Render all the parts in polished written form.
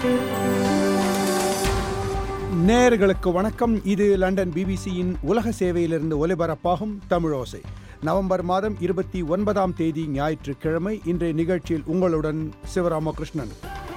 நேயர்களுக்கு வணக்கம். இது லண்டன் பிபிசியின் உலக சேவையிலிருந்து ஒலிபரப்பாகும் தமிழோசை. நவம்பர் மாதம் 29 ஞாயிற்றுக்கிழமை. இன்றைய நிகழ்ச்சியில் உங்களுடன் சிவராமகிருஷ்ணன்.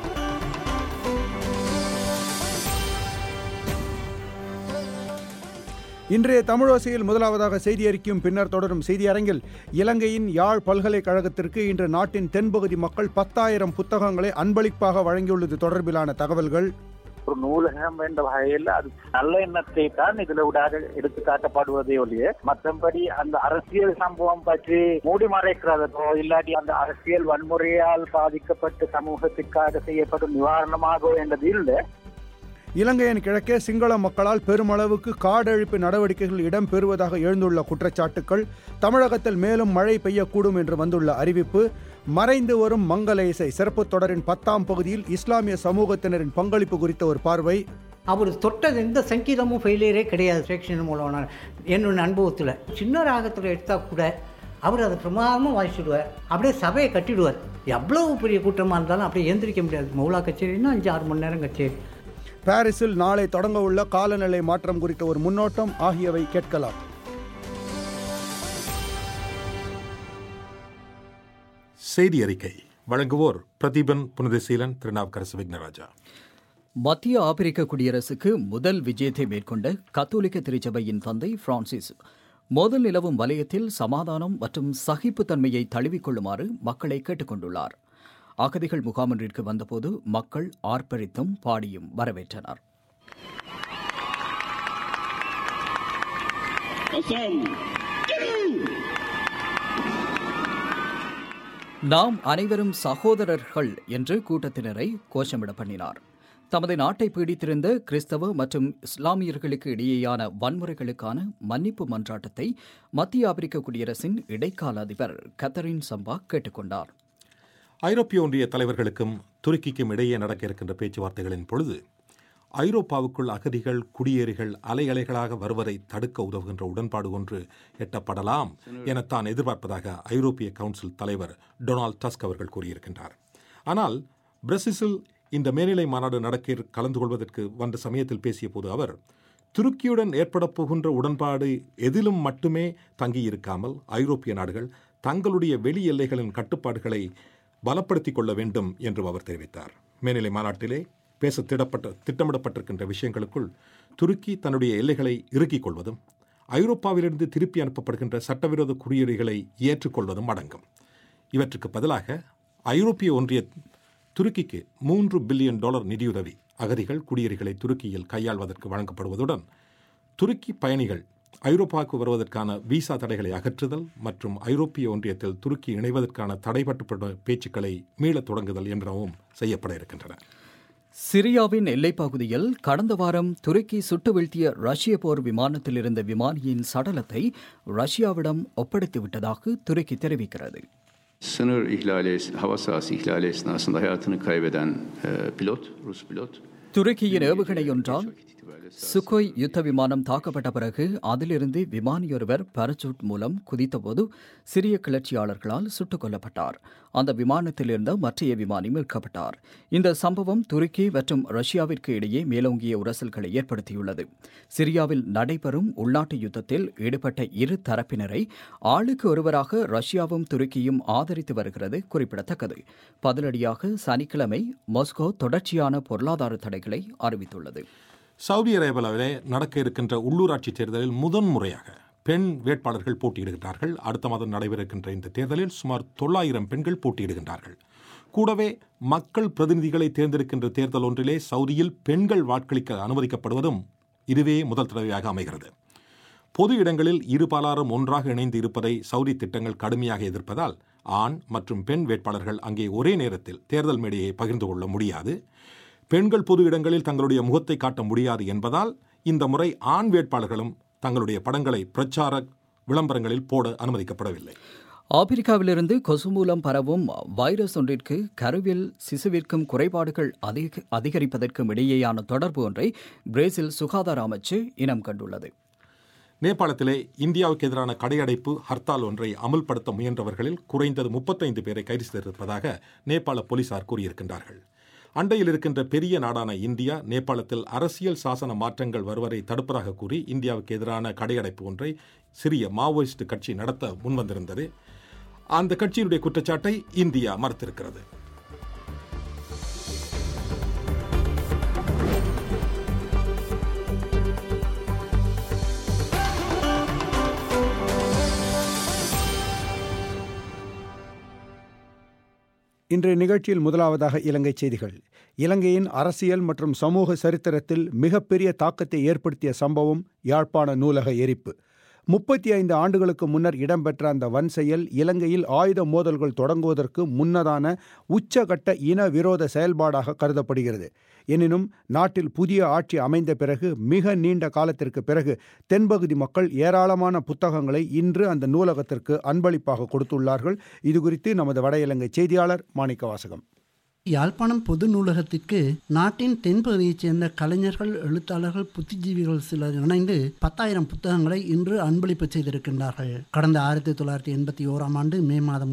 இன்றைய தமிழோசையில் முதலாவதாக செய்தி அறிக்கையும் பின்னர் தொடரும் செய்தி அரங்கில் இலங்கையின் யாழ் பல்கலைக்கழகத்திற்கு இன்று நாட்டின் தென்பகுதி மக்கள் 10,000 புத்தகங்களை அன்பளிப்பாக வழங்கியுள்ளது தொடர்பிலான தகவல்கள். ஒரு நூலகம் என்ற வகையில் அது நல்ல எண்ணத்தை தான் இதுல ஊடாக எடுத்து காட்டப்படுவதே ஒழிய மற்றபடி அந்த அரசியல் சம்பவம் பற்றி மூடி மறைக்கிறதோ இல்லாட்டி அந்த அரசியல் வன்முறையால் பாதிக்கப்பட்ட சமூகத்திற்காக செய்யப்படும் நிவாரணமாகவோ என்றது இல்லை. இலங்கையின் கிழக்கே சிங்கள மக்களால் பெருமளவுக்கு காடழிப்பு நடவடிக்கைகள் இடம்பெறுவதாக எழுந்துள்ள குற்றச்சாட்டுக்கள், தமிழகத்தில் மேலும் மழை பெய்யக்கூடும் என்று வந்துள்ள அறிவிப்பு, மறைந்து வரும் மங்கள இசை சிறப்பு தொடரின் 10ஆம் பகுதியில் இஸ்லாமிய சமூகத்தினரின் பங்களிப்பு குறித்த ஒரு பார்வை. அவர் தொட்டது எந்த சங்கீதமும் ஃபெயிலியரே கிடையாது. செக்ஷன் மூலம் என்னோட அனுபவத்தில் சின்ன ராகத்தில் எடுத்தால் கூட அவர் அதை பிரமாதமாக வாசிச்சுடுவார். அப்படியே சபையை கட்டிடுவார். எவ்வளவு பெரிய கூட்டமாக இருந்தாலும் அப்படியே எந்திரிக்க முடியாது. மௌலா கச்சேரின்னா 5-6 மணி நேரம் கச்சேரி. பாரிஸில் நாளை தொடங்க உள்ள காலநிலை மாற்றம் குறித்த ஒரு முன்னோட்டம் ஆகியவை கேட்கலாம். செய்தி அறிக்கை வழங்குவோர் பிரதீபன் புனிதசீலன், திருநாவுக்கரசு விக்னராஜா. மத்திய ஆப்பிரிக்க குடியரசுக்கு முதல் விஜயத்தை மேற்கொண்ட கத்தோலிக்க திருச்சபையின் தந்தை பிரான்சிஸ் மோதல் நிலவும் வலயத்தில் சமாதானம் மற்றும் சகிப்புத்தன்மையை தழுவிக்கொள்ளுமாறு மக்களை கேட்டுக் கொண்டுள்ளார். அகதிகள் முகாமொன்றிற்கு வந்தபோது மக்கள் ஆர்ப்பரித்தும் பாடியும் வரவேற்றனர். நாம் அனைவரும் சகோதரர்கள் என்று கூட்டத்தினரை கோஷமிட பண்ணினார். தமது நாட்டை பீடித்திருந்த கிறிஸ்தவ மற்றும் இஸ்லாமியர்களுக்கு இடையேயான வன்முறைகளுக்கான மன்னிப்பு மன்றாட்டத்தை மத்திய ஆப்பிரிக்க குடியரசின் இடைக்கால அதிபர் கத்தரின் சம்பா கேட்டுக்கொண்டார். ஐரோப்பிய ஒன்றிய தலைவர்களுக்கும் துருக்கிக்கும் இடையே நடக்க இருக்கின்ற பேச்சுவார்த்தைகளின் பொழுது ஐரோப்பாவுக்குள் அகதிகள் குடியேறிகள் அலைகளாக வருவதை தடுக்க உதவுகின்ற உடன்பாடு ஒன்று எட்டப்படலாம் என தான் எதிர்பார்ப்பதாக ஐரோப்பிய கவுன்சில் தலைவர் டொனால்ட் டஸ்க் அவர்கள் கூறியிருக்கின்றார். ஆனால் பிரசில்ஸில் இந்த மேல்நிலை மாநாடு நடக்க கலந்து கொள்வதற்கு வந்த சமயத்தில் பேசிய போது அவர், துருக்கியுடன் ஏற்பட போகின்ற உடன்பாடு எதிலும் மட்டுமே தங்கியிருக்காமல் ஐரோப்பிய நாடுகள் தங்களுடைய வெளி எல்லைகளின் கட்டுப்பாடுகளை பலப்படுத்திக் கொள்ள வேண்டும் என்று அவர் தெரிவித்தார். மேல்நிலை மாநாட்டிலே பேச திட்டமிடப்பட்டிருக்கின்ற விஷயங்களுக்குள் துருக்கி தன்னுடைய எல்லைகளை இறுக்கிக் கொள்வதும் ஐரோப்பாவிலிருந்து திருப்பி அனுப்பப்படுகின்ற சட்டவிரோத குடியேறிகளை ஏற்றுக்கொள்வதும் அடங்கும். இவற்றுக்கு பதிலாக ஐரோப்பிய ஒன்றிய துருக்கிக்கு $3 பில்லியன் நிதியுதவி அகதிகள் குடியேறிகளை துருக்கியில் கையாள்வதற்கு வழங்கப்படுவதுடன் துருக்கி பயணிகள் ஐரோப்பாவுக்கு வருவதற்கான விசா தடைகளை அகற்றுதல் மற்றும் ஐரோப்பிய ஒன்றியத்தில் துருக்கி இணைவதற்கான தடைப்பட்ட பேச்சுக்களை மீளத் தொடங்குதல் என்றவும் செய்யப்பட இருக்கின்றன. சிரியாவின் எல்லைப்பகுதியில் கடந்த வாரம் துருக்கி சுட்டு வீழ்த்திய ரஷ்ய போர் விமானத்தில் இருந்த விமானியின் சடலத்தை ரஷ்யாவிடம் ஒப்படைத்துவிட்டதாக துருக்கி தெரிவிக்கிறது. Sınır ihlali, hava sahası ihlali esnasında hayatını kaybeden Rus pilot. துருக்கியின் ஏவுகணை ஒன்றால் சுகோய் யுத்த விமானம் தாக்கப்பட்ட பிறகு அதிலிருந்து விமானியொருவர் பாராசூட் மூலம் குதித்தபோது சிறிய கிளர்ச்சியாளர்களால் சுட்டுக் கொல்லப்பட்டார். அந்த விமானத்தில் இருந்த மற்றைய விமானி மீட்கப்பட்டார். இந்த சம்பவம் துருக்கி மற்றும் ரஷ்யாவிற்கு இடையே மேலோங்கிய உரசல்களை ஏற்படுத்தியுள்ளது. சிரியாவில் நடைபெறும் உள்நாட்டு யுத்தத்தில் ஈடுபட்ட இரு தரப்பினரை ஆளுக்கு ஒருவராக ரஷ்யாவும் துருக்கியும் ஆதரித்து வருகிறது குறிப்பிடத்தக்கது. பதிலடியாக சனிக்கிழமை மாஸ்கோ தொடர்ச்சியான பொருளாதார தடைகளை அறிவித்துள்ளது. சவுதி அரேபியாவிலே நடக்க இருக்கின்ற உள்ளூராட்சி தேர்தலில் முதன்முறையாக பெண் வேட்பாளர்கள் போட்டியிடுகின்றார்கள். அடுத்த மாதம் நடைபெறுகின்ற இந்த தேர்தலில் சுமார் 900 பெண்கள் போட்டியிடுகின்றார்கள். கூடவே மக்கள் பிரதிநிதிகளை தேர்ந்தெடுக்கின்ற தேர்தல் ஒன்றிலே சவுதியில் பெண்கள் வாக்களிக்க அனுமதிக்கப்படுவதும் இதுவே முதல் தடவையாக அமைகிறது. பொது இடங்களில் இருபாலாரும் ஒன்றாக இணைந்து இருப்பதை சவுதி திட்டங்கள் கடுமையாக எதிர்ப்பதால் ஆண் மற்றும் பெண் வேட்பாளர்கள் அங்கே ஒரே நேரத்தில் தேர்தல் மேடையை பகிர்ந்து கொள்ள முடியாது. பெண்கள் பொது இடங்களில் தங்களுடைய முகத்தை காட்ட முடியாது என்பதால் இந்த முறை ஆண் வேட்பாளர்களும் தங்களுடைய படங்களை பிரச்சார விளம்பரங்களில் போட அனுமதிக்கப்படவில்லை. ஆப்பிரிக்காவிலிருந்து கொசு மூலம் பரவும் வைரஸ் ஒன்றிற்கு கருவில் சிசுவிற்கும் குறைபாடுகள் அதிகரிப்பதற்கும் இடையேயான தொடர்பு ஒன்றை பிரேசில் சுகாதார அமைச்சு இனம் கண்டுள்ளது. நேபாளத்திலே இந்தியாவுக்கு எதிரான கடையடைப்பு ஹர்த்தால் ஒன்றை அமல்படுத்த முயன்றவர்களில் குறைந்தது 35 பேரை கைது செய்திருப்பதாக நேபாள போலீசார் கூறியிருக்கின்றார்கள். அண்டையில் இருக்கின்ற பெரிய நாடான இந்தியா நேபாளத்தில் அரசியல் சாசன மாற்றங்கள் வருவதை தடுப்பதாக கூறி இந்தியாவுக்கு எதிரான கடையடைப்பு ஒன்றை சிறிய மாவோயிஸ்ட் கட்சி நடத்த முன்வந்திருந்தது. அந்த கட்சியினுடைய குற்றச்சாட்டை இந்தியா மறுத்திருக்கிறது. இன்றைய நிகழ்ச்சியில் முதலாவதாக இலங்கை செய்திகள். இலங்கையின் அரசியல் மற்றும் சமூக சரித்திரத்தில் மிகப்பெரிய தாக்கத்தை ஏற்படுத்திய சம்பவம் யாழ்ப்பாண நூலக எரிப்பு. 35 ஆண்டுகளுக்கு முன்னர் இடம்பெற்ற அந்த வன் செயல் இலங்கையில் ஆயுத மோதல்கள் தொடங்குவதற்கு முன்னதான உச்சகட்ட இன விரோத செயல்பாடாக கருதப்படுகிறது. எனினும் நாட்டில் புதிய ஆட்சி அமைந்த பிறகு மிக நீண்ட காலத்திற்கு பிறகு தென்பகுதி மக்கள் ஏராளமான புத்தகங்களை இன்று அந்த நூலகத்திற்கு அன்பளிப்பாக கொடுத்துள்ளார்கள். இதுகுறித்து நமது வட இலங்கை செய்தியாளர் மாணிக்கவாசகம். யாழ்ப்பாணம் பொது நூலகத்திற்கு நாட்டின் தென்பகுதியைச் சேர்ந்த கலைஞர்கள், எழுத்தாளர்கள், புத்திஜீவிகள் சிலர் இணைந்து 10,000 புத்தகங்களை இன்று அன்பளிப்பு செய்திருக்கின்றார்கள். கடந்த 1981 ஆண்டு மே மாதம்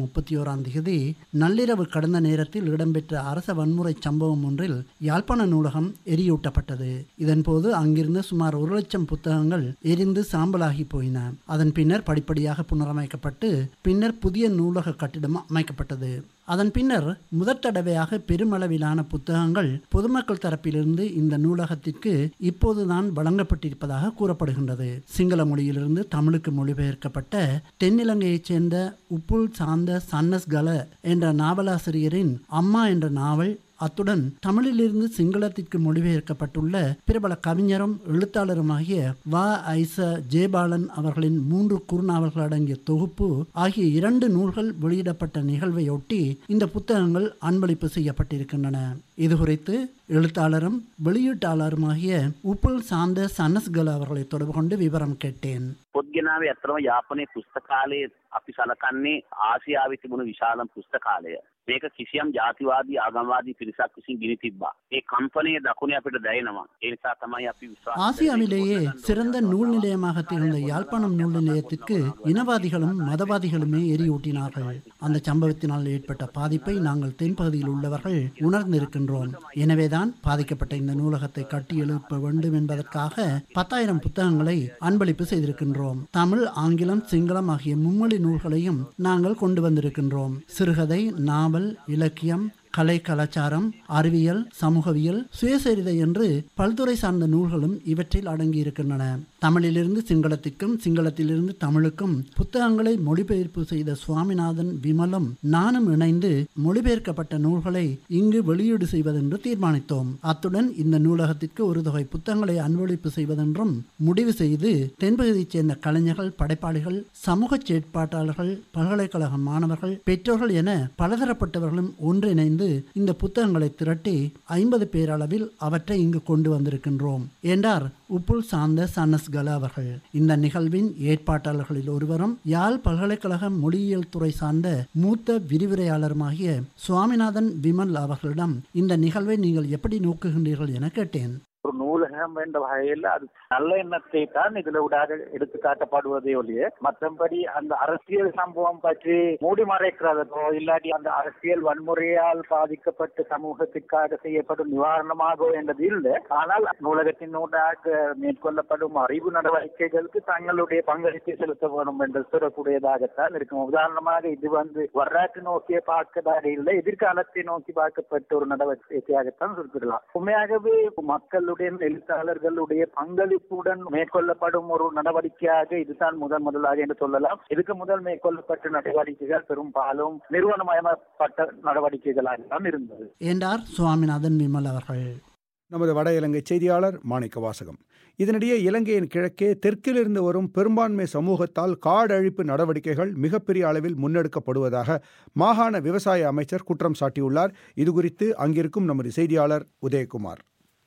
31 நள்ளிரவு கடந்த நேரத்தில் இடம்பெற்ற அரச வன்முறை சம்பவம் ஒன்றில் யாழ்ப்பாண நூலகம் எரியூட்டப்பட்டது. இதன்போது அங்கிருந்த சுமார் 1,00,000 புத்தகங்கள் எரிந்து சாம்பலாகி போயின. அதன் பின்னர் படிப்படியாக புனரமைக்கப்பட்டு பின்னர் புதிய நூலக கட்டிடம் அமைக்கப்பட்டது. அதன் பின்னர் முதற் தடவையாக பெருமளவிலான புத்தகங்கள் பொதுமக்கள் தரப்பிலிருந்து இந்த நூலகத்திற்கு இப்போதுதான் வழங்கப்பட்டிருப்பதாக கூறப்படுகின்றது. சிங்கள மொழியிலிருந்து தமிழுக்கு மொழிபெயர்க்கப்பட்ட தென்னிலங்கையைச் சேர்ந்த உப்புல் சாந்த சன்னஸ்கல என்ற நாவலாசிரியரின் அம்மா என்ற நாவல், அத்துடன் தமிழிலிருந்து சிங்களத்திற்கு மொழிபெயர்க்கப்பட்டுள்ள பிரபல கவிஞரும் எழுத்தாளருமாகிய வ. ஐச. ஜெயபாலன் அவர்களின் 3 குறுநாவல்கள் அடங்கிய தொகுப்பு ஆகிய 2 நூல்கள் வெளியிடப்பட்ட நிகழ்வையொட்டி இந்த புத்தகங்கள் அன்பளிப்பு செய்யப்பட்டிருக்கின்றன. இதுகுறித்து எழுத்தாளரும் வெளியீட்டாளருமாகிய உப்புல் சாந்த சன்னஸ்கல அவர்களை தொடர்பு கொண்டு விவரம் கேட்டேன். පොත්ගෙනාවේ ඇත්තම යාපනයේ පුස්තකාලයේ අපි සලකන්නේ ආසියාවේ තිබුණු විශාලම පුස්තකාලය. මේක කිසියම් ජාතිවාදී ආගම්වාදී පිරිසක් විසින් ගිනි තිබ්බා. ඒ කම්පනයේ දකුණේ අපිට දැනෙනවා. ඒ නිසා තමයි අපි විශ්වාස ஆசியாவிலேயே சிறந்த நூல் நிலையமாக திகழ்ந்த யாழ்ப்பாணம் நூல் நிலையத்திற்கு இனவாதிகளும் மதவாதிகளுமே எரியூட்டினார்கள். அந்த சம்பவத்தினால் ஏற்பட்ட பாதிப்பை நாங்கள் தென்பகுதியில் உள்ளவர்கள் உணர்ந்திருக்கின்றோம். எனவேதான் பாதிக்கப்பட்ட இந்த நூலகத்தை கட்டி எழுப்ப வேண்டும் என்பதற்காக 10,000 புத்தகங்களை அன்பளிப்பு செய்திருக்கின்றோம். தமிழ், ஆங்கிலம், சிங்களம் ஆகிய மும்மொழி நூல்களையும் நாங்கள் கொண்டு வந்திருக்கின்றோம். சிறுகதை, நாவல், இலக்கியம், கலை, கலாச்சாரம், அறிவியல், சமூகவியல், சுயசரிதை என்று பல்துறை சார்ந்த நூல்களும் இவற்றில் அடங்கியிருக்கின்றன. தமிழிலிருந்து சிங்களத்திற்கும், சிங்களத்திலிருந்து தமிழுக்கும் புத்தகங்களை மொழிபெயர்ப்பு செய்த சுவாமிநாதன், விமலும் நானும் இணைந்து மொழிபெயர்க்கப்பட்ட நூல்களை இங்கு வெளியீடு செய்வதென்று தீர்மானித்தோம். அத்துடன் இந்த நூலகத்திற்கு ஒரு தொகை புத்தகங்களை அன்பளிப்பு செய்வதென்றும் முடிவு செய்து தென்பகுதியைச் சேர்ந்த கலைஞர்கள், படைப்பாளிகள், சமூக செயற்பாட்டாளர்கள், பல்கலைக்கழக மாணவர்கள், பெற்றோர்கள் என பலதரப்பட்டவர்களும் ஒன்றிணைந்து இந்த புத்தகங்களை திரட்டி 50 பேர் அளவில் அவற்றை இங்கு கொண்டு வந்திருக்கின்றோம் என்றார் உப்புல் சாந்த சன்னஸ்கல அவர்கள். இந்த நிகழ்வின் ஏற்பாட்டாளர்களில் ஒருவரும் யாழ் பல்கலைக்கழக மொழியியல் துறை சார்ந்த மூத்த விரிவுரையாளருமாகிய சுவாமிநாதன் விமல் அவர்களிடம் இந்த நிகழ்வை நீங்கள் எப்படி நோக்குகின்றீர்கள் என கேட்டேன். ஒரு நூலகம் என்ற வகையில் அது நல்ல எண்ணத்தை தான் இதுல ஊடாக எடுத்து காட்டப்படுவதே ஒழிய மற்றபடி அந்த அரசியல் சம்பவம் பற்றி மூடி மறைக்கிறதோ இல்லாட்டி அந்த அரசியல் வன்முறையால் பாதிக்கப்பட்ட சமூகத்திற்காக செய்யப்படும் நிவாரணமாகவோ என்றது இல்லை. ஆனால் நூலகத்தினூடாக மேற்கொள்ளப்படும் அறிவு நடவடிக்கைகளுக்கு தங்களுடைய பங்களிப்பை செலுத்த வேண்டும் என்று சொல்லக்கூடியதாகத்தான் இருக்கும். உதாரணமாக இது வரலாற்று நோக்கிய பார்க்கதாக இல்லை, எதிர்காலத்தை நோக்கி பார்க்கப்பட்ட ஒரு நடவடிக்கையாகத்தான் குறிப்பிடலாம். உண்மையாகவே மக்களுடைய எழுத்தாளர்களுடைய பங்களிப்புடன் மேற்கொள்ளப்படும் ஒரு நடவடிக்கையாக இதுதான் முதலாக என்று சொல்லலாம். இதுக்கு முதல் மேற்கொள்ளப்பட்ட நடவடிக்கைகள் பெரும்பாலும் நிறுவனமயப்பட்ட நடவடிக்கைகளாக தான் இருந்தது என்றார் சுவாமிநாதன் விமல் அவர்கள். நமது வட இலங்கை செய்தியாளர் மாணிக்க வாசகம். இதனிடையே இலங்கையின் கிழக்கே தெற்கிலிருந்து வரும் பெரும்பான்மை சமூகத்தால் காடழிப்பு நடவடிக்கைகள் மிகப்பெரிய அளவில் முன்னெடுக்கப்படுவதாக மாகாண விவசாய அமைச்சர் குற்றம் சாட்டியுள்ளார். இதுகுறித்து அங்கிருக்கும் நமது செய்தியாளர் உதயகுமார்.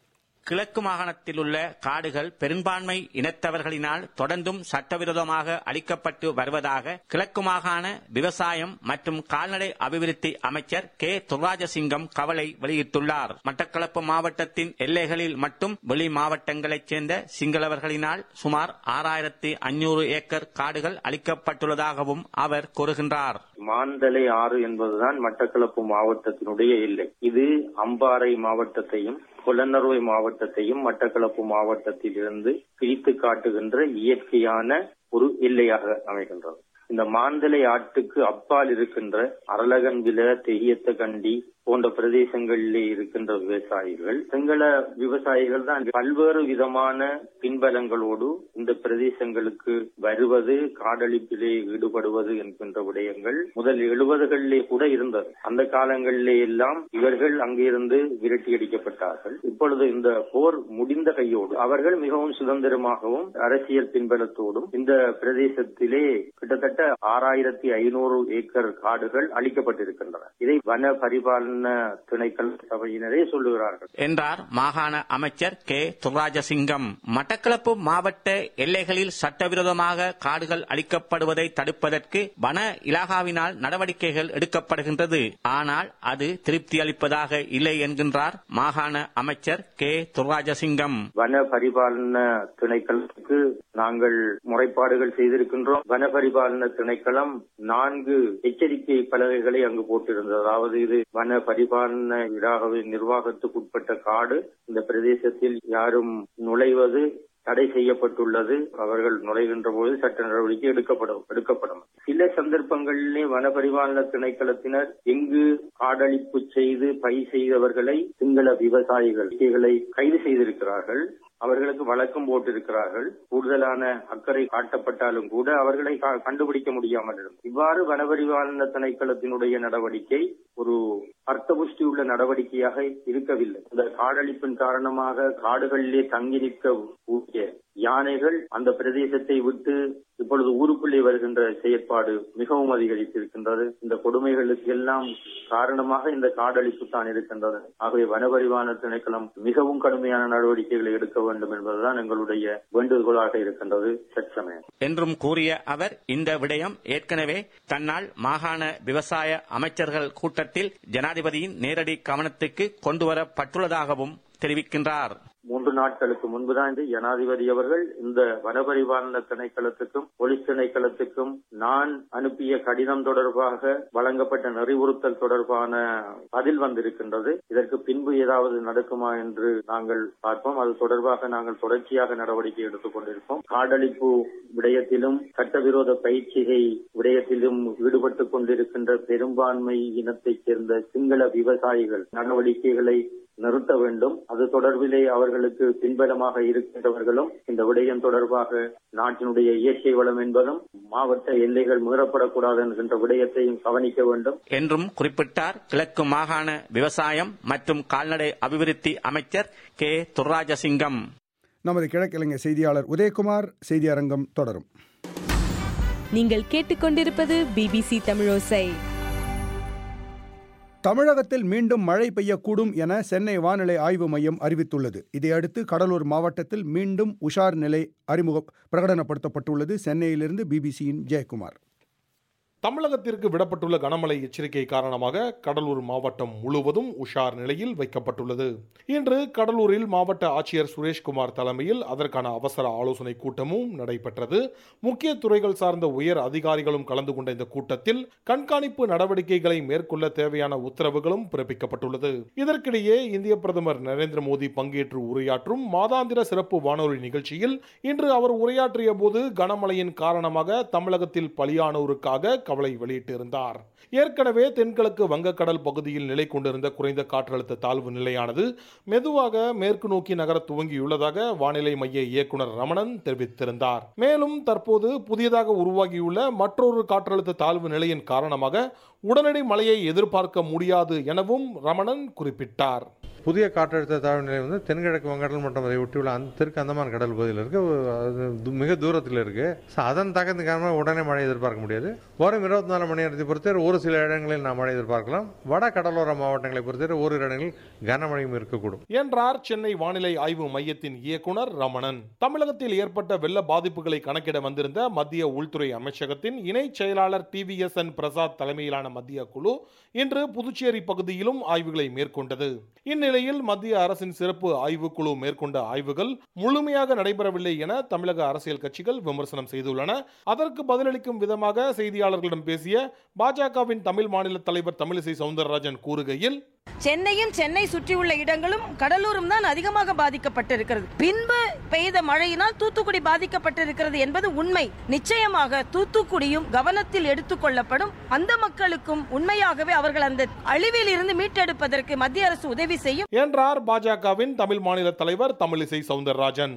கிழக்கு மாகாணத்தில் உள்ள காடுகள் பெரும்பான்மை இனத்தவர்களினால் தொடர்ந்தும் சட்டவிரோதமாக அளிக்கப்பட்டு வருவதாக கிழக்கு மாகாண விவசாயம் மற்றும் கால்நடை அபிவிருத்தி அமைச்சர் கே துர்ராஜசிங்கம் கவலை வெளியிட்டுள்ளார். மட்டக்களப்பு மாவட்டத்தின் எல்லைகளில் மட்டும் வெளி மாவட்டங்களைச் சேர்ந்த சிங்களவர்களினால் சுமார் 6500 ஏக்கர் காடுகள் அளிக்கப்பட்டுள்ளதாகவும் அவர் கூறுகின்றார். மாந்தலை ஆறு என்பதுதான் மட்டக்களப்பு மாவட்டத்தினுடைய எல்லை. இது அம்பாறை மாவட்டத்தையும் புலனறுவை மாவட்டத்தையும் மட்டக்களப்பு மாவட்டத்தில் இருந்து பிரித்து காட்டுகின்ற இயற்கையான ஒரு எல்லையாக அமைகின்றது. இந்த மாந்தலை ஆற்றுக்கு அப்பால் இருக்கின்ற அரளகன்வில, தெய்யத்தகண்டி போன்ற பிரதேசங்களிலே இருக்கின்ற விவசாயிகள், சிங்கள விவசாயிகள் தான் பல்வேறு விதமான பின்பலங்களோடு இந்த பிரதேசங்களுக்கு வருவது, காடழிப்பிலே ஈடுபடுவது என்கின்ற விடயங்கள் முதல் 70களிலே கூட இருந்தது. அந்த காலங்களிலே எல்லாம் இவர்கள் அங்கிருந்து விரட்டியடிக்கப்பட்டார்கள். இப்பொழுது இந்த போர் முடிந்த கையோடு அவர்கள் மிகவும் சுதந்திரமாகவும் அரசியல் பின்பலத்தோடும் இந்த பிரதேசத்திலே கிட்டத்தட்ட 6500 ஏக்கர் காடுகள் அளிக்கப்பட்டிருக்கின்றன. இதை வன பரிபாலன திணைக்கள சபையினரே சொல்லுகிறார்கள் என்றார் மாகாண அமைச்சர் கே துர்ராஜசிங்கம். மட்டக்களப்பு மாவட்ட எல்லைகளில் சட்டவிரோதமாக காடுகள் அளிக்கப்படுவதை தடுப்பதற்கு வன இலாகாவினால் நடவடிக்கைகள் எடுக்கப்படுகின்றது. ஆனால் அது திருப்தி அளிப்பதாக இல்லை என்கின்றார் மாகாண அமைச்சர் கே துர்ராஜசிங்கம். வன பரிபாலன திணைக்களத்துக்கு நாங்கள் முறைப்பாடுகள் செய்திருக்கின்றோம். வன பரிபாலன திணைக்களம் 4 எச்சரிக்கை பலகைகளை அங்கு போட்டிருந்தது. அதாவது இது வன பரிபாலன இலாகாவின் நிர்வாகத்துக்குட்பட்ட காடு, இந்த பிரதேசத்தில் யாரும் நுழைவது தடை செய்யப்பட்டுள்ளது, அவர்கள் நுழைகின்ற போது சட்ட நடவடிக்கை எடுக்கப்படும். சில சந்தர்ப்பங்களிலே வன பரிபாலன திணைக்களத்தினர் எங்கு காடழிப்பு செய்து பயிர் செய்தவர்களை சிங்கள விவசாயிகள் கைது செய்திருக்கிறார்கள். அவர்களுக்கு வழக்கம் போட்டிருக்கிறார்கள். கூடுதலான அக்கறை காட்டப்பட்டாலும் கூட அவர்களை கண்டுபிடிக்க முடியாமல் இருந்தது. இவ்வாறு வனபரிபாலன திணைக்களத்தினுடைய நடவடிக்கை ஒரு அர்த்தபுஷ்டியுள்ள நடவடிக்கையாக இருக்கவில்லை. இந்த காடழிப்பின் காரணமாக காடுகளிலே தங்கி நிற்க யானைகள் அந்த பிரதேசத்தை விட்டு இப்பொழுது ஊருக்குள்ளே வருகின்ற செயற்பாடு மிகவும் அதிகரித்திருக்கின்றது. இந்த கொடுமைகளுக்கு எல்லாம் காரணமாக இந்த காடழிப்பு தான் இருக்கின்றது. ஆகவே வனபரிபாலன திணைக்களம் மிகவும் கடுமையான நடவடிக்கைகளை எடுக்க வேண்டும் என்பதுதான் எங்களுடைய வேண்டுகோளாக இருக்கின்றது சற்சமயம் என்றும் கூறிய அவர், இந்த விடயம் ஏற்கனவே தன்னால் மாகாண விவசாய அமைச்சர்கள் கூட்டத்தில் ஜனாதிபதியின் நேரடி கவனத்துக்கு கொண்டுவரப்பட்டுள்ளதாகவும் தெரிவிக்கின்றார். 3 நாட்களுக்கு முன்புதான் ஜனாதிபதி அவர்கள் இந்த வனபரிபாலன திணைக்களத்துக்கும் போலீஸ் திணைக்களத்துக்கும் நான் அனுப்பிய கடிதம் தொடர்பாக வழங்கப்பட்ட நெறிவுறுத்தல் தொடர்பான பதில் வந்திருக்கின்றது. இதற்கு பின்பு ஏதாவது நடக்குமா என்று நாங்கள் பார்ப்போம். அது தொடர்பாக நாங்கள் தொடர்ச்சியாக நடவடிக்கை எடுத்துக் கொண்டிருப்போம். காடழிப்பு விடயத்திலும் சட்டவிரோத பயிற்சிகை விடயத்திலும் ஈடுபட்டுக் கொண்டிருக்கின்ற பெரும்பான்மை இனத்தைச் சேர்ந்த சிங்கள விவசாயிகள் நடவடிக்கைகளை நிறுத்த வேண்டும். அது தொடர்பிலே அவர்களுக்கு பின்பலமாக இருக்கின்றவர்களும் இந்த விடயம் தொடர்பாக நாட்டினுடைய இயற்கை வளம் என்பதும் மாவட்ட எல்லைகள் மீறப்படக்கூடாது என்கின்ற விடயத்தையும் கவனிக்க வேண்டும் என்றும் குறிப்பிட்டார். கிழக்கு மாகாண விவசாயம் மற்றும் கால்நடை அபிவிருத்தி அமைச்சர் கே துர்ராஜசிங்கம். நமது கிழக்கிழங்கை செய்தியாளர் உதயகுமார். செய்தி அரங்கம் தொடரும். நீங்கள் கேட்டுக்கொண்டிருப்பது BBC தமிழோசை. தமிழகத்தில் மீண்டும் மழை பெய்யக்கூடும் என சென்னை வானிலை ஆய்வு மையம் அறிவித்துள்ளது. இதையடுத்து கடலூர் மாவட்டத்தில் மீண்டும் உஷார் நிலை பிரகடனப்படுத்தப்பட்டுள்ளது. சென்னையிலிருந்து பிபிசியின் ஜெயக்குமார். தமிழகத்திற்கு விடப்பட்டுள்ள கனமழை எச்சரிக்கை காரணமாக கடலூர் மாவட்டம் முழுவதும் உஷார் நிலையில் வைக்கப்பட்டுள்ளது. இன்று கடலூரில் மாவட்ட ஆட்சியர் சுரேஷ்குமார் தலைமையில் அதற்கான அவசர ஆலோசனை கூட்டமும் நடைபெற்றது. முக்கிய துறைகள் சார்ந்த உயர் அதிகாரிகளும் கலந்து கொண்ட இந்த கூட்டத்தில் கண்காணிப்பு நடவடிக்கைகளை மேற்கொள்ள தேவையான உத்தரவுகளும் பிறப்பிக்கப்பட்டுள்ளது. இதற்கிடையே இந்திய பிரதமர் நரேந்திர மோடி பங்கேற்று உரையாற்றும் மாதாந்திர சிறப்பு வானொலி நிகழ்ச்சியில் இன்று அவர் உரையாற்றிய போது கனமழையின் காரணமாக தமிழகத்தில் பலியானோருக்காக கவலை வெளியிட்டிருந்தார். ஏற்கனவே தென்கிழக்கு வங்கக்கடல் பகுதியில் நிலை கொண்டிருந்த குறைந்த காற்றழுத்த தாழ்வு நிலையானது மெதுவாக மேற்கு நோக்கி நகர துவங்கியுள்ளதாக வானிலை மைய இயக்குனர் ரமணன் தெரிவித்திருந்தார். மேலும் தற்போது புதியதாக உருவாகியுள்ள மற்றொரு காற்றழுத்த தாழ்வு நிலையின் காரணமாக உடனடி மழையை எதிர்பார்க்க முடியாது எனவும் ரமணன் குறிப்பிட்டார். புதிய காற்றழுத்த தாழ்வு நிலை வந்து தென்கிழக்கு வங்கடல் மற்றும் அதை ஒட்டியுள்ள தெற்கு அந்தமான் கடல் பகுதியில் இருக்கு, அது மிக தூரத்தில் இருக்கு. அதன் தாக்கத்தின் காரணமாக உடனே மழை எதிர்பார்க்க முடியாது. வரும் 24 மணி நேரத்தை பொறுத்தவரை ஒரு சில இடங்களில் நாம் மழை எதிர்பார்க்கலாம். வட கடலோர மாவட்டங்களை பொறுத்தவரை ஓரிரு இடங்களில் கனமழையும் இருக்கக்கூடும் என்றார் சென்னை வானிலை ஆய்வு மையத்தின் இயக்குனர் ரமணன். தமிழகத்தில் ஏற்பட்ட வெள்ள பாதிப்புகளை கணக்கிட வந்திருந்த மத்திய உள்துறை அமைச்சகத்தின் இணை செயலாளர் TVSN பிரசாத் தலைமையிலான மத்திய குழு இன்று புதுச்சேரி பகுதியிலும் ஆய்வுகளை மேற்கொண்டது. இந்நிலையில் மத்திய அரசின் சிறப்பு ஆய்வுக்குழு மேற்கொண்ட ஆய்வுகள் முழுமையாக நடைபெறவில்லை என தமிழக அரசியல் கட்சிகள் விமர்சனம் செய்துள்ளன. அதற்கு பதிலளிக்கும் விதமாக செய்தியாளர்களிடம் பேசிய பாஜகவின் தமிழ் மாநில தலைவர் தமிழிசை சவுந்தரராஜன் கூறுகையில், சென்னையும் சென்னை சுற்றியுள்ள இடங்களும் கடலூரும் தான் அதிகமாக பாதிக்கப்பட்டிருக்கிறது. பின்பு பெய்த மழையினால் தூத்துக்குடி பாதிக்கப்பட்டிருக்கிறது என்பது உண்மை. நிச்சயமாக தூத்துக்குடியும் கவனத்தில் எடுத்துக் கொள்ளப்படும். அந்த மக்களுக்கும் உண்மையாகவே அவர்கள் அந்த அழிவில் இருந்து மீட்டெடுப்பதற்கு மத்திய அரசு உதவி செய்யும் என்றார் பாஜகவின் தமிழ் மாநில தலைவர் தமிழிசை சவுந்தரராஜன்.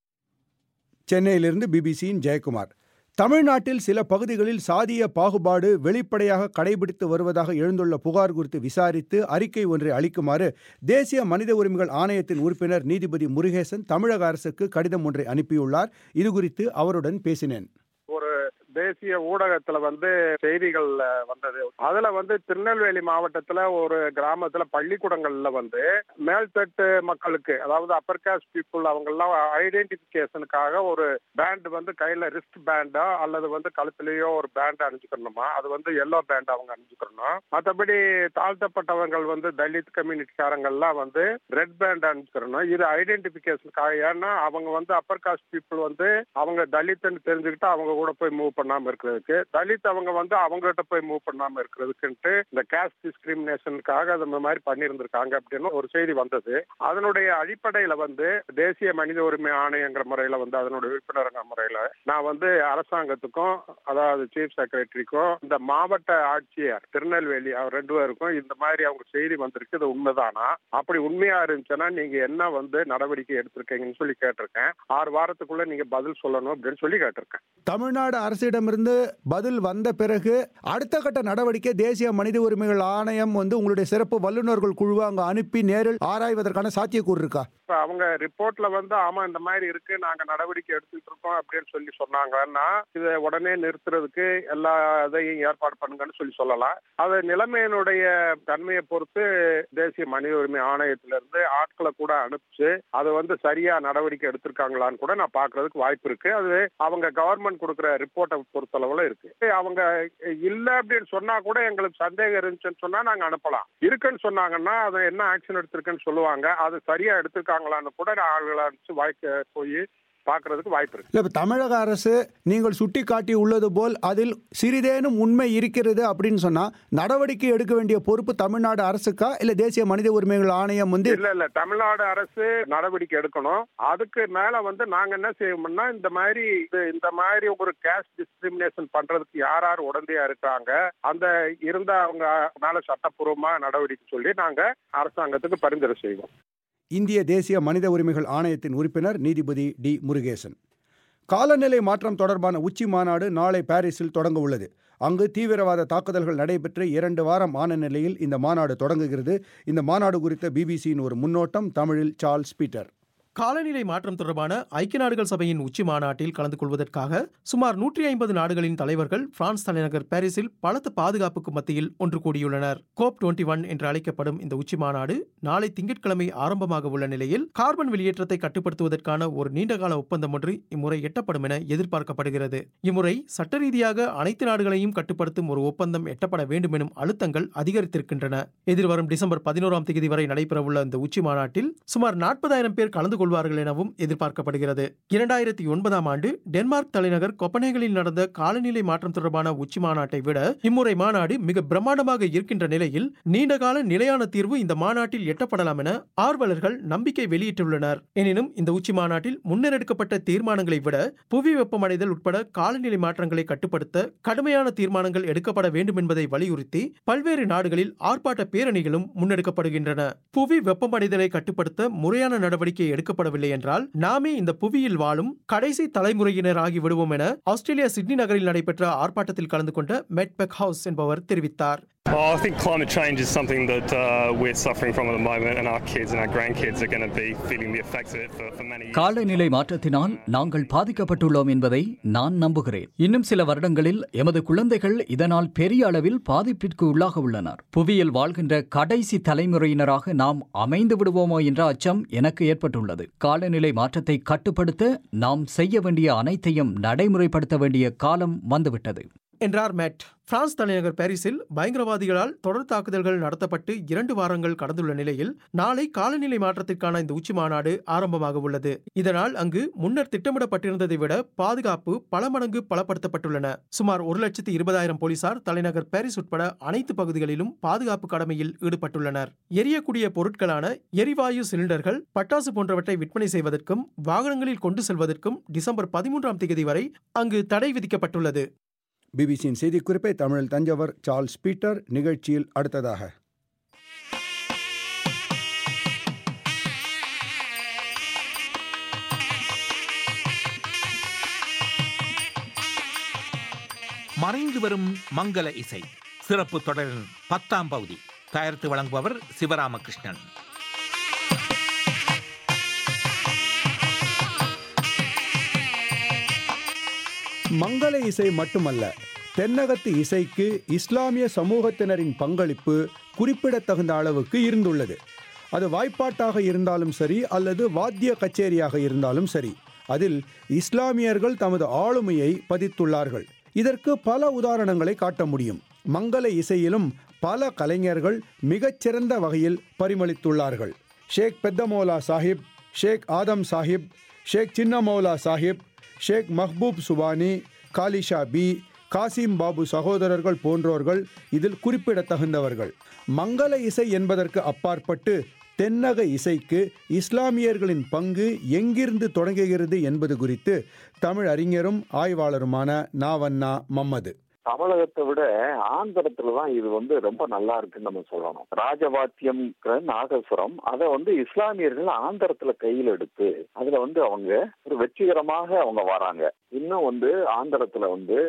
சென்னையிலிருந்து பிபிசியின் ஜெயக்குமார். தமிழ்நாட்டில் சில பகுதிகளில் சாதிய பாகுபாடு வெளிப்படையாக கடைபிடித்து வருவதாக எழுந்துள்ள புகார் குறித்து விசாரித்து அறிக்கை ஒன்றை அளிக்குமாறு தேசிய மனித உரிமைகள் ஆணையத்தின் உறுப்பினர் நீதிபதி முருகேசன் தமிழக அரசுக்கு கடிதம் ஒன்றை அனுப்பியுள்ளார். இதுகுறித்து அவருடன் பேசினேன். ஒரு தேசிய ஊடகத்துல செய்திகள் வந்தது. அதுல திருநெல்வேலி மாவட்டத்துல ஒரு கிராமத்துல பள்ளிக்கூடங்கள்ல மேல்தட்டு மக்களுக்கு, அதாவது அப்பர் காஸ்ட் பீப்புள், அவங்க எல்லாம் ஐடென்டிபிகேஷனுக்காக ஒரு பேண்ட் கையில ரிஸ்ட் பேண்டா அல்லது கழுத்துலயோ ஒரு பேண்ட் அணிஞ்சுக்கணுமா, அது எல்லோ பேண்ட் அவங்க அணிஞ்சுக்கணும். மற்றபடி தாழ்த்தப்பட்டவங்க தலித் கம்யூனிட்டிக்காரங்கள்லாம் ரெட் பேண்ட் அணிஞ்சுக்கணும். இது ஐடென்டிபிகேஷனுக்காக. ஏன்னா அவங்க அப்பர் காஸ்ட் பீப்புள் அவங்க தலித்னு தெரிஞ்சுக்கிட்டு அவங்க கூட போய் மூவ் பண்ணாம இருக்கிறதுக்கு, தலித் அவங்க அவங்ககிட்ட போய் மூவ் பண்ணாம இருக்கிறதுக்குன்ட்டு இந்த காஸ்ட் டிஸ்கிரிமினேஷனுக்காக அந்த மாதிரி பண்ணியிருந்திருக்காங்க அப்படின்னு ஒரு செய்தி வந்தது. அதனுடைய அடிப்படையில தேசிய மனித உரிமை ஆணையங்கிற முறையில அதனுடைய உறுப்பினருங்கிற முறையில நான் அரசாங்கத்துக்கும், அதாவது சீஃப் செக்ரட்டரிக்கும், இந்த மாவட்ட ஆட்சியர் திருநெல்வேலி அவர் 2 பேருக்கும் இந்த மாதிரி அவங்க செய்தி வந்திருக்கு, இது உண்மைதானா, அப்படி உண்மையா இருந்துச்சுன்னா நீங்க என்ன நடவடிக்கை எடுத்திருக்கீங்கன்னு சொல்லி கேட்டிருக்கேன். 6 வாரத்துக்குள்ள நீங்க பதில் சொல்லணும் அப்படின்னு சொல்லி கேட்டிருக்கேன். தமிழ்நாடு அரசிடமிருந்து பதில் வந்த பிறகு அடுத்த கட்ட நடவடிக்கை தேசிய மனித உரிமைகள் ஆணையம் உங்களுடைய சிறப்பு வல்லுநர்கள் குழுவை அங்க அனுப்பி நேரில் ஆராய்வதற்கான சாத்தியக்கூறு இருக்கா? அவங்க ரிப்போர்ட்ல ஆமா இந்த மாதிரி இருக்கு, நாங்க நடவடிக்கை எடுத்துட்டு இருக்கோம் அப்படின்னு சொல்லி சொன்னாங்கன்னா இதை உடனே நிறுத்துறதுக்கு எல்லா இதையும் ஏற்பாடு பண்ணுங்கன்னு சொல்லலாம். அது நிலைமையினுடைய தன்மையை பொறுத்து தேசிய மனித உரிமை ஆணையத்திலிருந்து ஆட்களை கூட அனுப்பிச்சு அது சரியா நடவடிக்கை எடுத்திருக்காங்களான்னு கூட நான் பாக்குறதுக்கு வாய்ப்பு இருக்கு. அது அவங்க கவர்மெண்ட் கொடுக்குற ரிப்போர்ட்டை பொறுத்தளவுல இருக்கு. அவங்க இல்ல அப்படின்னு சொன்னா கூட எங்களுக்கு சந்தேகம் இருந்துச்சுன்னு சொன்னா நாங்க அனுப்பலாம். இருக்குன்னு சொன்னாங்கன்னா அதை என்ன ஆக்ஷன் எடுத்திருக்குன்னு சொல்லுவாங்க. அது சரியா எடுத்திருக்காங்களான்னு கூட ஆளுகளை அனுப்பிச்சு போய் பார்க்கறதுக்கு வாய்ப்பு இருக்கு. தமிழக அரசு நீங்கள் சுட்டி காட்டி உள்ளது போல் அதில் சிறிதேனும் உண்மை இருக்கிறது அப்படின்னு சொன்னா நடவடிக்கை எடுக்க வேண்டிய பொறுப்பு தமிழ்நாடு அரசுக்கா இல்ல தேசிய மனித உரிமைகள் ஆணையம் இல்ல தமிழ்நாடு அரசு நடவடிக்கை எடுக்கணும். அதுக்கு மேல நாங்க என்ன செய்யணும்னா இந்த மாதிரி ஒரு காஸ்ட் டிஸ்கிரிமினேஷன் பண்றதுக்கு யார் உடந்தையா இருக்காங்க அந்த இருந்த அவங்க மேல சட்டப்பூர்வமா நடவடிக்கை சொல்லி நாங்க அரசாங்கத்துக்கு பரிந்துரை செய்வோம். இந்திய தேசிய மனித உரிமைகள் ஆணையத்தின் உறுப்பினர் நீதிபதி டி முருகேசன். காலநிலை மாற்றம் தொடர்பான உச்சி மாநாடு நாளை பாரிஸில் தொடங்க உள்ளது. அங்கு தீவிரவாத தாக்குதல்கள் நடைபெற்று 2 வாரம் ஆன நிலையில் இந்த மாநாடு தொடங்குகிறது. இந்த மாநாடு குறித்த பிபிசியின் ஒரு முன்னோட்டம் தமிழில் சார்ல்ஸ் பீட்டர். காலநிலை மாற்றம் தொடர்பான ஐக்கிய நாடுகள் சபையின் உச்சி மாநாட்டில் கலந்து கொள்வதற்காக சுமார் 150 நாடுகளின் தலைவர்கள் பிரான்ஸ் தலைநகர் பாரிஸில் பலத்த பாதுகாப்புக்கு மத்தியில் ஒன்று கூடியுள்ளனர். COP21 என்று அழைக்கப்படும் இந்த உச்சி மாநாடு நாளை திங்கட்கிழமை ஆரம்பமாக உள்ள நிலையில் கார்பன் வெளியேற்றத்தை கட்டுப்படுத்துவதற்கான ஒரு நீண்டகால ஒப்பந்தம் ஒன்று இம்முறை எட்டப்படும் என எதிர்பார்க்கப்படுகிறது. இம்முறை சட்ட ரீதியாக அனைத்து நாடுகளையும் கட்டுப்படுத்தும் ஒரு ஒப்பந்தம் எட்டப்பட வேண்டும் எனும் அழுத்தங்கள் அதிகரித்திருக்கின்றன. எதிர்வரும் டிசம்பர் 11ஆம் தேதி வரை நடைபெறவுள்ள இந்த உச்சி மாநாட்டில் சுமார் 40,000 பேர் கலந்து கொள்வார்கள் எனவும் எதிர்பார்க்கப்படுகிறது. 2009ஆம் ஆண்டு டென்மார்க் தலைநகர் கொப்பனேகனில் நடந்த காலநிலை மாற்றம் தொடர்பான உச்சி மாநாட்டை விட இம்முறை மாநாடு மிக பிரம்மாண்டமாக இருக்கின்ற நிலையில் நீண்டகால நிலையான தீர்வு இந்த மாநாட்டில் எட்டப்படலாம் என ஆர்வலர்கள் நம்பிக்கை வெளியிட்டுள்ளனர். எனினும் இந்த உச்சி மாநாட்டில் முன்னெடுக்கப்பட்ட தீர்மானங்களை விட புவி வெப்பமடைதல் உட்பட காலநிலை மாற்றங்களை கட்டுப்படுத்த கடுமையான தீர்மானங்கள் எடுக்கப்பட வேண்டும் என்பதை வலியுறுத்தி பல்வேறு நாடுகளில் ஆர்ப்பாட்ட பேரணிகளும் முன்னெடுக்கப்படுகின்றன. புவி வெப்பமடைதலை கட்டுப்படுத்த முறையான நடவடிக்கை எடுக்கப்படவில்லை என்றால் நாமே இந்த புவியில் வாழும் கடைசி தலைமுறையினர் ஆகி விடுவோம் என ஆஸ்திரேலியா சிட்னி நகரில் நடைபெற்ற ஆர்ப்பாட்டத்தில் கலந்து கொண்ட மெட் பெக்ஹவுஸ் என்பவர் தெரிவித்தார். I think climate change is something that we're suffering from at the moment, and our kids and our grandkids are going to be feeling the effects of it for many years. காலநிலை மாற்றத்தினால் நாங்கள் பாதிக்கப்பட்டுள்ளோம் என்பதை நான் நம்புகிறேன். இன்னும் சில வருடங்களில் எமது குழந்தைகள் இதனால் பெரிய அளவில் பாதிப்பிற்கு உள்ளாக உள்ளனர். புவியில் வாழ்கின்ற கடைசி தலைமுறையினராக நாம் அமைந்து விடுவோமோ என்ற அச்சம் எனக்கு ஏற்பட்டுள்ளது. காலநிலை மாற்றத்தை கட்டுப்படுத்த நாம் செய்ய வேண்டிய அனைத்தையும் நடைமுறைப்படுத்த வேண்டிய காலம் வந்துவிட்டது என்றார் மேட். பிரான்ஸ் தலைநகர் பாரிஸில் பயங்கரவாதிகளால் தொடர் தாக்குதல்கள் நடத்தப்பட்டு 2 வாரங்கள் கடந்துள்ள நிலையில் நாளை காலநிலை மாற்றத்திற்கான இந்த உச்சி மாநாடு ஆரம்பமாக உள்ளது. இதனால் அங்கு முன்னர் திட்டமிடப்பட்டிருந்ததை விட பாதுகாப்பு பல மடங்கு பலப்படுத்தப்பட்டுள்ளன. சுமார் 1,20,000 போலீசார் தலைநகர் பாரிஸ் உட்பட அனைத்து பகுதிகளிலும் பாதுகாப்பு கடமையில் ஈடுபட்டுள்ளனர். எரியக்கூடிய பொருட்களான எரிவாயு சிலிண்டர்கள், பட்டாசு போன்றவற்றை விற்பனை செய்வதற்கும் வாகனங்களில் கொண்டு செல்வதற்கும் டிசம்பர் 13ஆம் தேதி வரை அங்கு தடை விதிக்கப்பட்டுள்ளது. பிபிசியின் செய்திக்குறிப்பை தமிழில் தஞ்சவர் சார்ல்ஸ் பீட்டர். நிகழ்ச்சியில் அடுத்ததாக மறைந்து வரும் மங்கள இசை சிறப்பு தொடரின் 10ஆம் பகுதி தயாரித்து வழங்குபவர் சிவராமகிருஷ்ணன். மங்கள இசை மட்டுமல்ல, தென்னகத்து இசைக்கு இஸ்லாமிய சமூகத்தினரின் பங்களிப்பு குறிப்பிடத்தகுந்த அளவுக்கு இருந்துள்ளது. அது வாய்ப்பாட்டாக இருந்தாலும் சரி அல்லது வாத்திய கச்சேரியாக இருந்தாலும் சரி, அதில் இஸ்லாமியர்கள் தமது ஆளுமையை பதித்துள்ளார்கள். இதற்கு பல உதாரணங்களை காட்ட முடியும். மங்கள இசையிலும் பல கலைஞர்கள் மிகச்சிறந்த வகையில் பரிமளித்துள்ளார்கள். ஷேக் பெத்தமௌலா சாஹிப், ஷேக் ஆதம் சாஹிப், ஷேக் சின்னமௌலா சாஹிப், ஷேக் மஹ்பூப் சுபானி, காலிஷா பி, காசிம் பாபு சகோதரர்கள் போன்றோர்கள் இதில் குறிப்பிடத்தகுந்தவர்கள். மங்கள இசை என்பதற்கு அப்பாற்பட்டு தென்னக இசைக்கு இஸ்லாமியர்களின் பங்கு எங்கிருந்து தொடங்குகிறது என்பது குறித்து தமிழ் அறிஞரும் ஆய்வாளருமான நாவண்ணா மம்மது. தமிழகத்தை விட ஆந்திரத்துலதான் இது ரொம்ப நல்லா இருக்குன்னு நம்ம சொல்லணும். ராஜவாத்தியம் நாகசுரம் அதை இஸ்லாமியர்கள் ஆந்திரத்துல கையில் எடுத்து அதுல அவங்க ஒரு வெற்றிகரமாக அவங்க வராங்க. இன்னும் ஆந்திரத்துல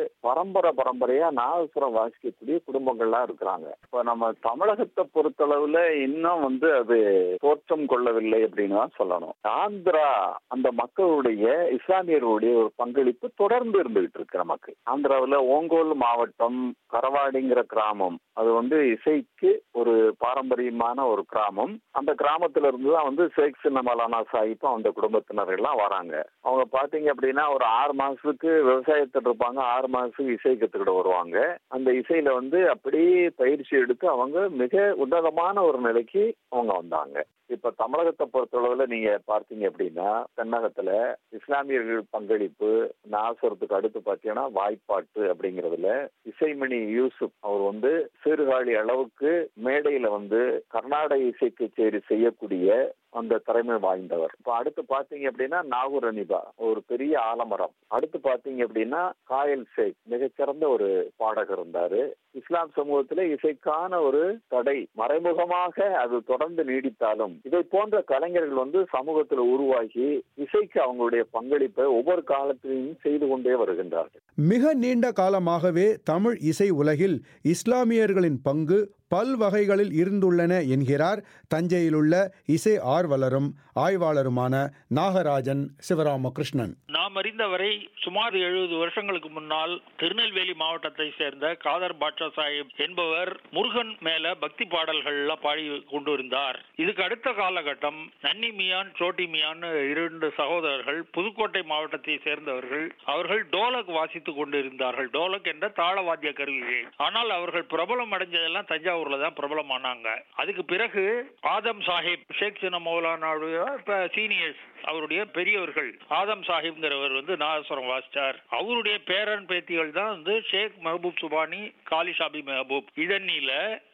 பரம்பரையா நாகசுரம் வாசிக்கக்கூடிய குடும்பங்கள்லாம் இருக்கிறாங்க. இப்ப நம்ம தமிழகத்தை பொறுத்தளவுல இன்னும் அது தோற்றம் கொள்ளவில்லை அப்படின்னு தான் சொல்லணும். ஆந்திரா அந்த மக்களுடைய இஸ்லாமியர்களுடைய ஒரு பங்களிப்பு தொடர்ந்து இருந்துகிட்டு இருக்கு நமக்கு. ஆந்திராவில் ஓங்கோல் மாவட்டம் கரவாடிங்கிற கிராமம் அது இசைக்கு ஒரு பாரம்பரியமான ஒரு கிராமம். அந்த கிராமத்துல இருந்துதான் ஷேக் சின்ன மௌலானா சாஹிப்பும் அந்த குடும்பத்தினர் எல்லாம் வராங்க. அவங்க பாத்தீங்க அப்படின்னா ஒரு 6 மாசத்துக்கு விவசாயத்தில் இருப்பாங்க, 6 மாசத்துக்கு இசை கத்துக்கிட்டு வருவாங்க. அந்த இசையில அப்படியே பயிற்சி எடுத்து அவங்க மிக உன்னதமான ஒரு நிலைக்கு அவங்க வந்தாங்க. இப்ப தமிழகத்தை பொறுத்தளவுல நீங்க பார்த்தீங்க அப்படின்னா தென்னகத்துல இஸ்லாமியர்கள் பங்களிப்பு நாசரத்துக்கு அடுத்து பாத்தீங்கன்னா வாய்ப்பாட்டு அப்படிங்கறதுல இசைமணி யூசுப் அவர் சீர்காழி அளவுக்கு மேடையில கர்நாடக இசை கச்சேரி செய்யக்கூடிய அந்த திறமை வாய்ந்தவர். இப்ப அடுத்து பாத்தீங்க அப்படின்னா நாகூர் அனிபா ஒரு பெரிய ஆலமரம். அடுத்து பாத்தீங்க அப்படின்னா காயல் ஷேக் மிகச்சிறந்த ஒரு பாடகர் இருந்தாரு. இஸ்லாம் சமூகத்துல இசைக்கான ஒரு தடை மறைமுகமாக அது தொடர்ந்து நீடித்தாலும் இதை போன்ற கலைஞர்கள் சமூகத்துல உருவாகி இசைக்கு அவங்களுடைய பங்களிப்பை ஒவ்வொரு காலத்திலும் செய்து கொண்டே வருகின்றார்கள். மிக நீண்ட காலமாகவே தமிழ் இசை உலகில் இஸ்லாமியர்களின் பங்கு பல்வகைகளில் இருந்துள்ளன என்கிறார் தஞ்சையில் உள்ள இசை ஆர்வலரும் ஆய்வாளருமான நாகராஜன் சிவராமகிருஷ்ணன். நாம் அறிந்தவரை சுமார் 70 வருஷங்களுக்கு முன்னால் திருநெல்வேலி மாவட்டத்தை சேர்ந்த காதர் பாட்ஷா சாஹிப் என்பவர் முருகன் மேல பக்தி பாடல்கள்லாம் பாடி கொண்டு இருந்தார். இதுக்கு அடுத்த காலகட்டம் நன்னி மியான் சோட்டி மியான் 2 சகோதரர்கள் புதுக்கோட்டை மாவட்டத்தை சேர்ந்தவர்கள். அவர்கள் டோலக் வாசித்துக் கொண்டு இருந்தார்கள், டோலக் என்ற தாளவாத்திய கருவியை. ஆனால் அவர்கள் பிரபலம் அடைஞ்சதெல்லாம் தஞ்சாவூர்ல தான் பிரபலமானாங்க. அதுக்கு பிறகு ஆதம் சாஹிப், ஷேக் சின்ன மௌலானாவுடைய சீனியர்ஸ், அவருடைய பெரியவர்கள் ஆதம் சாஹிப்ங்கிறவர் நாதஸ்வரம் வாசிச்சார். அவருடைய பேரன் பேத்திகள் தான் ஷேக் மஹபூப் சுபானி, காலிஷாபி மெஹபூப். இதனில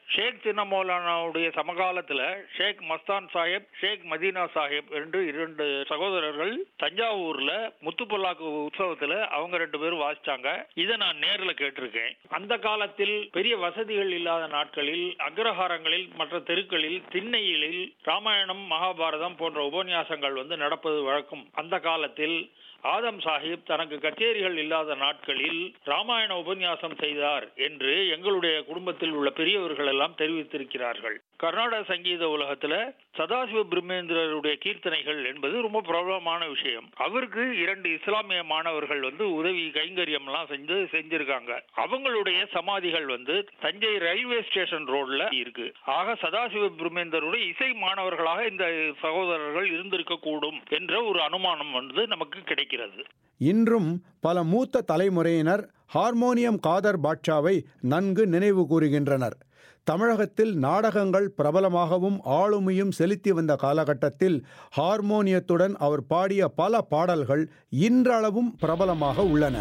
ஷேக் சின்ன மௌலானாவுடைய சமகாலத்துல ஷேக் மஸ்தான் சாஹிப், ஷேக் மதீனா சாஹிப் என்று 2 சகோதரர்கள் தஞ்சாவூர்ல முத்துப்பல்லாக்கு உற்சவத்துல அவங்க 2 பேரும் வாசிச்சாங்க. இதை நான் நேர்ல கேட்டிருக்கேன். அந்த காலத்தில் பெரிய வசதிகள் இல்லாத நாட்களில் அக்ரஹாரங்களில், மற்ற தெருக்களில், திண்ணையிலில் ராமாயணம், மகாபாரதம் போன்ற உபன்யாசங்கள் நடப்பது வழக்கம். அந்த காலத்தில் ஆதம் சாஹிப் தனக்கு கச்சேரிகள் இல்லாத நாட்களில் ராமாயண உபன்யாசம் செய்தார் என்று எங்களுடைய குடும்பத்தில் உள்ள பெரியவர்கள் எல்லாம் தெரிவித்திருக்கிறார்கள். கர்நாடக சங்கீத உலகத்துல சதாசிவ பிரம்மேந்திரருடைய கீர்த்தனைகள் என்பது ரொம்ப பிரபலமான விஷயம். அவருக்கு 2 இஸ்லாமிய மாணவர்கள் உதவி கைங்கரியம் எல்லாம் செஞ்சிருக்காங்க. அவங்களுடைய சமாதிகள் தஞ்சை ரயில்வே ஸ்டேஷன் ரோட்ல இருக்கு. ஆக சதாசிவ பிரம்மேந்திரருடைய இசை மாணவர்களாக இந்த சகோதரர்கள் இருந்திருக்க கூடும் என்ற ஒரு அனுமானம் நமக்கு கிடைக்கிறது. இன்றும் பல மூத்த தலைமுறையினர் ஹார்மோனியம் காதர் பாட்ஷாவை நன்கு நினைவு கூறுகின்றனர். தமிழகத்தில் நாடகங்கள் பிரபலமாகவும் ஆளுமையும் செலுத்தி வந்த காலகட்டத்தில் ஹார்மோனியத்துடன் அவர் பாடிய பல பாடல்கள் இன்றளவும் பிரபலமாக உள்ளன.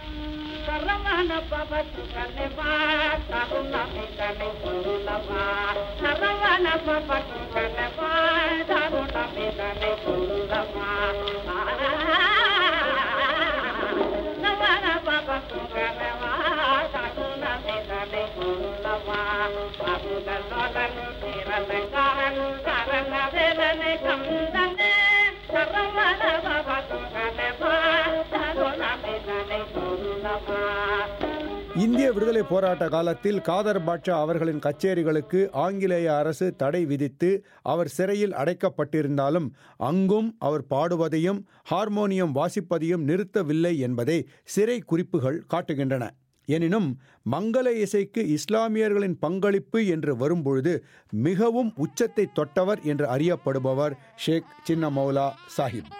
இந்திய விடுதலை போராட்ட காலத்தில் காதர் பாட்ஷா அவர்களின் கச்சேரிகளுக்கு ஆங்கிலேய அரசு தடை விதித்து அவர் சிறையில் அடைக்கப்பட்டிருந்தாலும் அங்கும் அவர் பாடுவதையும் ஹார்மோனியம் வாசிப்பதையும் நிறுத்தவில்லை என்பதை சிறை குறிப்புகள் காட்டுகின்றன. எனினும் மங்கள இசைக்கு இஸ்லாமியர்களின் பங்களிப்பு என்று வரும்பொழுது மிகவும் உச்சத்தை தொட்டவர் என்று அறியப்படுபவர் ஷேக் சின்ன மௌலா சாஹிப்.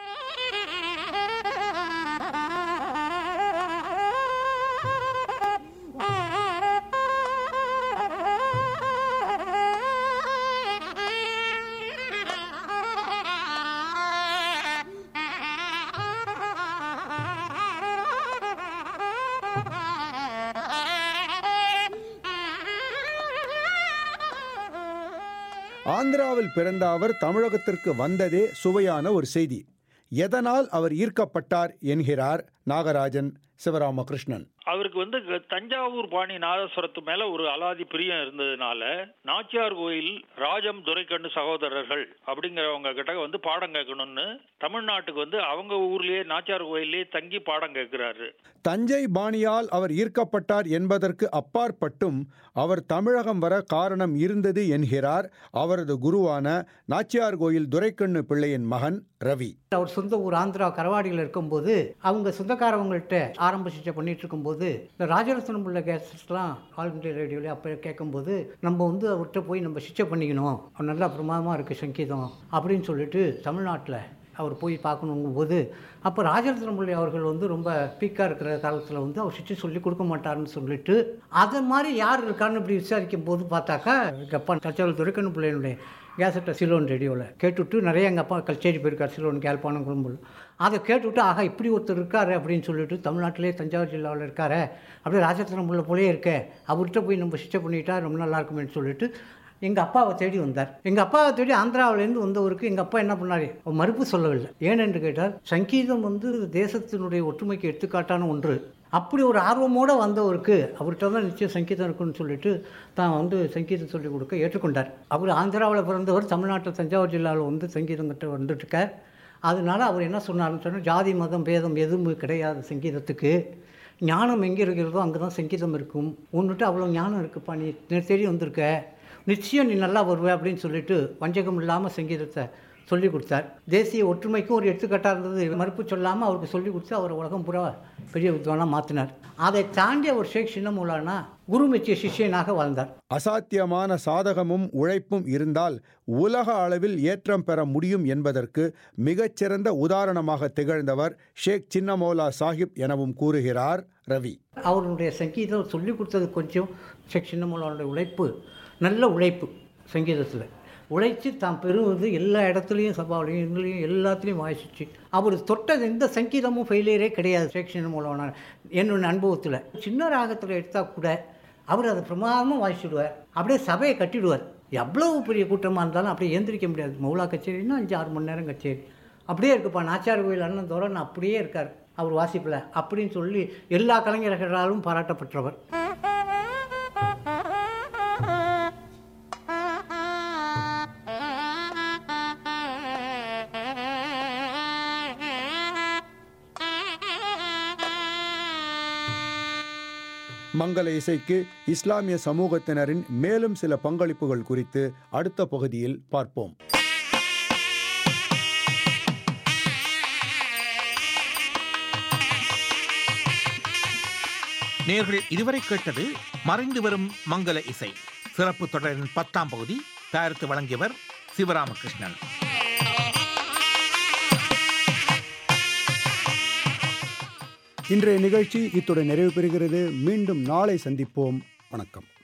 ஆந்திராவில் பிறந்த அவர் தமிழகத்திற்கு வந்ததே சுவையான ஒரு செய்தி. எதனால் அவர் ஈர்க்கப்பட்டார் என்கிறார் நாகராஜன் சிவராமகிருஷ்ணன். அவருக்கு தஞ்சாவூர் பாணி நாதஸ்வரத்து மேல ஒரு அலாதி பிரியம் இருந்ததுனால நாச்சியார் கோயில் ராஜம் துரைக்கண்ணு சகோதரர்கள் அப்படிங்கிறவங்க கிட்ட பாடம் கேட்கணும்னு தமிழ்நாட்டுக்கு அவங்க ஊர்லயே நாச்சியார் கோயிலே தங்கி பாடம் கேட்கிறாரு. தஞ்சை பாணியால் அவர் ஈர்க்கப்பட்டார் என்பதற்கு அப்பாற்பட்டும் அவர் தமிழகம் வர காரணம் இருந்தது என்கிறார் அவரது குருவான நாச்சியார் கோயில் துரைக்கண்ணு பிள்ளையின் மகன் ரவி. அவர் சொந்த ஊர் ஆந்திரா கரவாடியில் இருக்கும்போது அவங்க சொந்தக்காரவங்கள்ட்ட ஆரம்ப சிகிச்சை பண்ணிட்டு இருக்கும்போது இந்த ராஜரத்னம் உள்ள கேசட்ஸ்லாம் ஆல் இந்தியா ரேடியோவில் அப்போ கேட்கும்போது நம்ம அவர்கிட்ட போய் நம்ம சிகிச்சை பண்ணிக்கணும், அவர் நல்லா பிரமாதமாக இருக்குது சங்கீதம் அப்படின்னு சொல்லிட்டு தமிழ்நாட்டில் அவர் போய் பார்க்கணுங்கும் போது அப்போ ராஜரத்னம் பிள்ளை அவர்கள் ரொம்ப பீக்காக இருக்கிற காலத்தில் அவர் சிகிச்சை சொல்லி கொடுக்க மாட்டாருன்னு சொல்லிட்டு அது மாதிரி யார் இருக்கான்னு இப்படி விசாரிக்கும் போது பார்த்தாக்கா எங்கள் அப்பா தச்சாவூர் துரைக்கண்ணு பிள்ளையினுடைய கேசட்டை சிலோன் ரேடியோவில் கேட்டுவிட்டு நிறைய எங்கள் அப்பா கச்சேரி போயிருக்கார் சிலோன் கேள்பானம் குழும்புல. அதை கேட்டுவிட்டு ஆகா இப்படி ஒருத்தர் இருக்காரு அப்படின்னு சொல்லிட்டு தமிழ்நாட்டிலே தஞ்சாவூர் ஜில்லாவில் இருக்காரு, அப்படியே ராஜரத்னம் பிள்ளை போலே இருக்க, அவர்கிட்ட போய் நம்ம சிகிச்சை பண்ணிட்டா ரொம்ப நல்லா இருக்குமேன்னு சொல்லிட்டு எங்கள் அப்பாவை தேடி வந்தார். எங்கள் அப்பாவை தேடி ஆந்திராவிலேருந்து வந்தவருக்கு எங்கள் அப்பா என்ன பண்ணார், மறுப்பு சொல்லவில்லை. ஏனென்று கேட்டால் சங்கீதம் தேசத்தினுடைய ஒற்றுமைக்கு எடுத்துக்காட்டான ஒன்று. அப்படி ஒரு ஆர்வமோடு வந்தவருக்கு அவர்கிட்ட தான் நிச்சயம் சங்கீதம் இருக்குன்னு சொல்லிட்டு தான் சங்கீதம் சொல்லிக் கொடுக்க ஏற்றுக்கொண்டார். அவர் ஆந்திராவில் பிறந்தவர், தமிழ்நாட்டில் தஞ்சாவூர் ஜில்லாவில் சங்கீதம் கிட்ட வந்துட்டுருக்கார். அதனால அவர் என்ன சொன்னார்னு சொன்னால், ஜாதி மதம் பேதம் எதுவும் கிடையாது சங்கீதத்துக்கு, ஞானம் எங்கே இருக்கிறதோ அங்கே தான் சங்கீதம் இருக்கும், உன்னிட்டு அவ்வளோ ஞானம் இருக்குப்பா, நீ தேடி வந்திருக்க, நிச்சயம் நீ நல்லா வருவே அப்படின்னு சொல்லிட்டு வஞ்சகம் இல்லாமல் சங்கீதத்தை சொல்லிக் கொடுத்தார். தேசிய ஒற்றுமைக்கும் ஒரு எடுத்துக்காட்டாக இருந்தது. மறுப்பு சொல்லாமல் அவருக்கு சொல்லிக் கொடுத்து அவர் உலகம் பூரா பெரிய வித்வானாக மாற்றினார். அதை தாண்டி அவர் ஷேக் சின்ன மௌலானா குரு மெச்சிய சிஷ்யனாக வாழ்ந்தார். அசாத்தியமான சாதகமும் உழைப்பும் இருந்தால் உலக அளவில் ஏற்றம் பெற முடியும் என்பதற்கு மிகச்சிறந்த உதாரணமாக திகழ்ந்தவர் ஷேக் சின்ன மௌலா சாஹிப் எனவும் கூறுகிறார் ரவி. அவருடைய சங்கீதம் சொல்லிக் கொடுத்தது கொஞ்சம். ஷேக் சின்ன மௌலானுடைய உழைப்பு, நல்ல உழைப்பு, சங்கீதத்தில் உழைச்சி தான் பெறுவது எல்லா இடத்துலையும் சபாவிலையும் இதுலேயும் எல்லாத்துலேயும் வாசிச்சு அவர் தொட்டது எந்த சங்கீதமும் ஃபெயிலியரே கிடையாது. ஷேக் சின்ன மௌலானா என்னோட அனுபவத்தில் சின்ன ராகத்தில் எடுத்தால் கூட அவர் அதை பிரமாதமாக வாசிச்சுடுவார். அப்படியே சபையை கட்டிடுவார். எவ்வளவு பெரிய கூட்டமாக இருந்தாலும் அப்படியே ஏந்திரிக்க முடியாது. மௌலா கச்சேரின்னா 5-6 மணி நேரம் கச்சேரி அப்படியே இருக்குப்பா. நாச்சியார் கோயில் அண்ணன் தோறன் அப்படியே இருக்கார் அவர் வாசிப்பில் அப்படின்னு சொல்லி எல்லா கலைஞர்களாலும் பாராட்டப்பட்டவர். மங்கள இசைக்கு இஸ்லாமிய சமூகத்தினரின் மேலும் சில பங்களிப்புகள் குறித்து அடுத்த பகுதியில் பார்ப்போம். நேர்கள் இதுவரை கேட்டது மறைந்து வரும் மங்கள இசை சிறப்பு தொடரின் 10ஆம் பகுதி. தயாரித்து வழங்கியவர் சிவராமகிருஷ்ணன். இன்றைய நிகழ்ச்சி இத்துடன் நிறைவு பெறுகிறது. மீண்டும் நாளை சந்திப்போம். வணக்கம்.